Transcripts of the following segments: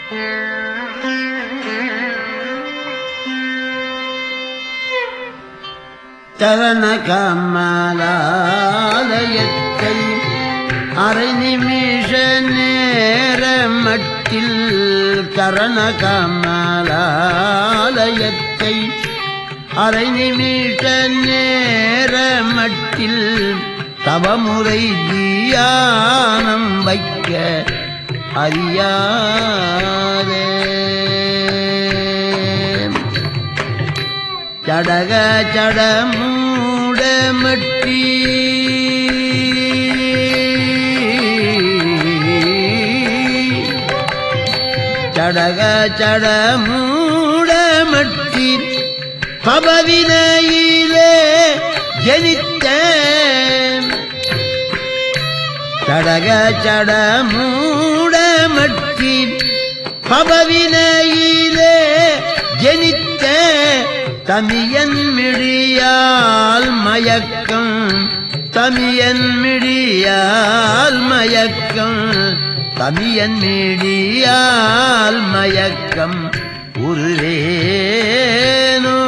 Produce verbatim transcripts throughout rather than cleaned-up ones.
சரண கமலாலயத்தை அரை நிமிஷ நேர மட்டில் கரண கமலாலயத்தை அரை நிமிஷ நேர மட்டில் தவமுறை தியானம் வைக்க அறியாதே சடக சடமூட மட்டி சடக சடமூட மட்டி பபவினையிலே ஜனித்த சடக சடமூட மட்டி பபவினையிலே ஜனித்த தமியன் மிழியால் மயக்கம் தமியன் மிழியால் மயக்கம் தமியன் மிழியால் மயக்கம் உருவேனோ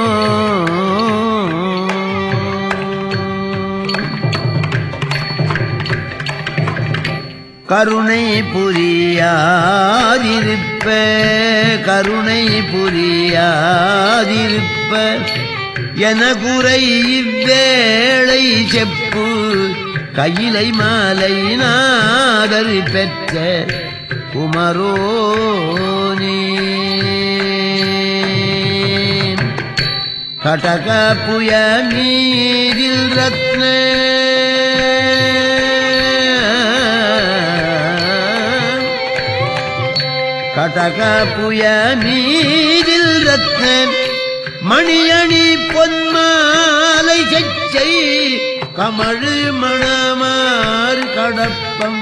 கருணை புரியாதிருப்ப கருணை புரியாதிருப்ப என குறை இவ்வேளை செப்பு கையிலை மாலை நாதர் பெற்ற குமரோனே கடக புய நீரில் ரத்ன கடக புய நீரில் ரத்ன மணியணி பொன்மாலை செச்சை கமழு மணமார் கடப்பம்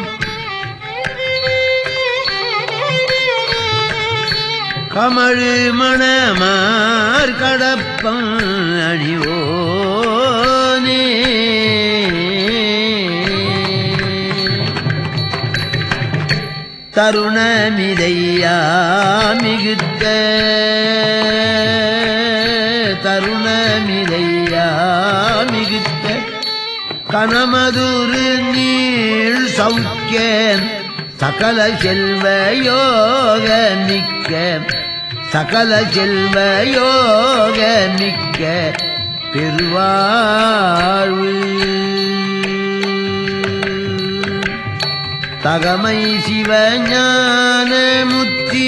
கமழு மணமார் கடப்பம் அணிவோனே தருணமிதையா மிகுத்த தருணமிதையா மிகுத்த கனமதுரு நீள் சௌக்கிய சகல செல்வ யோக மிக்க சகல செல்வ யோக மிக்க பெருவாழ்வு தகமை சிவஞான முத்தி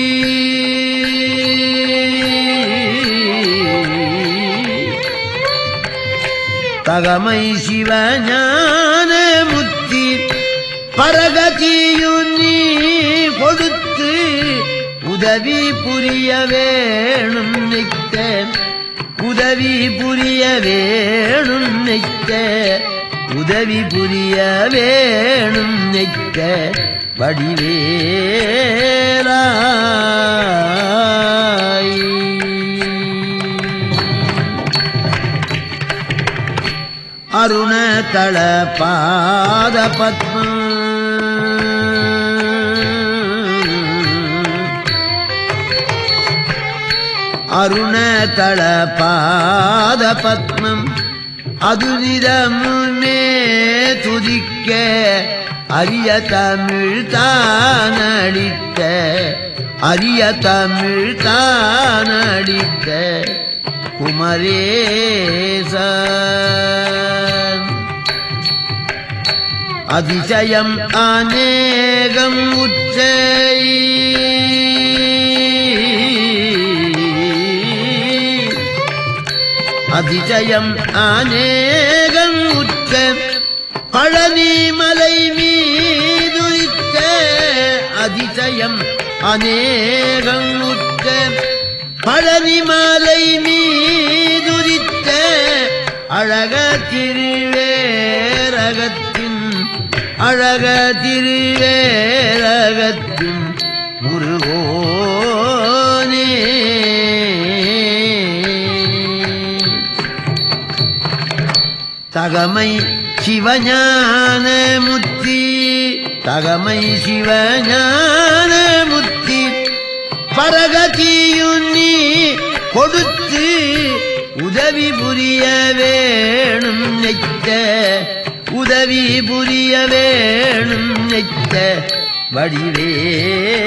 தகமை சிவஞான முத்தி பரகதியும் நீ கொடுத்து உதவி புரிய வேணும் நித்த உதவி புரிய வேணும் நித்த உதவி புரிய வேணும் நித்த வடிவேலாய் அருண தள பாத பத்மம் அருண தள பாத பத்மம் அது நிறமுமே துதிக்க அரிய தமிழ் தானடித்த அரிய தமிழ் தானடித்த குமரேச அதிசயம் அநேகம் உச்சை அதிசயம் அநேகம் உச்ச பழனி மலை மீதுரித்த அதிசயம் அநேகம் உச்ச பழனி மலை மீதுரித்த அழக திருவேரகத்தின் அழக திருவேரகத்தின் முருகோனே தகமை சிவஞான முத்தி தகமை சிவஞான முத்தி புரிய வேணும் நெச்ச உதவி புரிய வேணும் நெச்ச வடிவே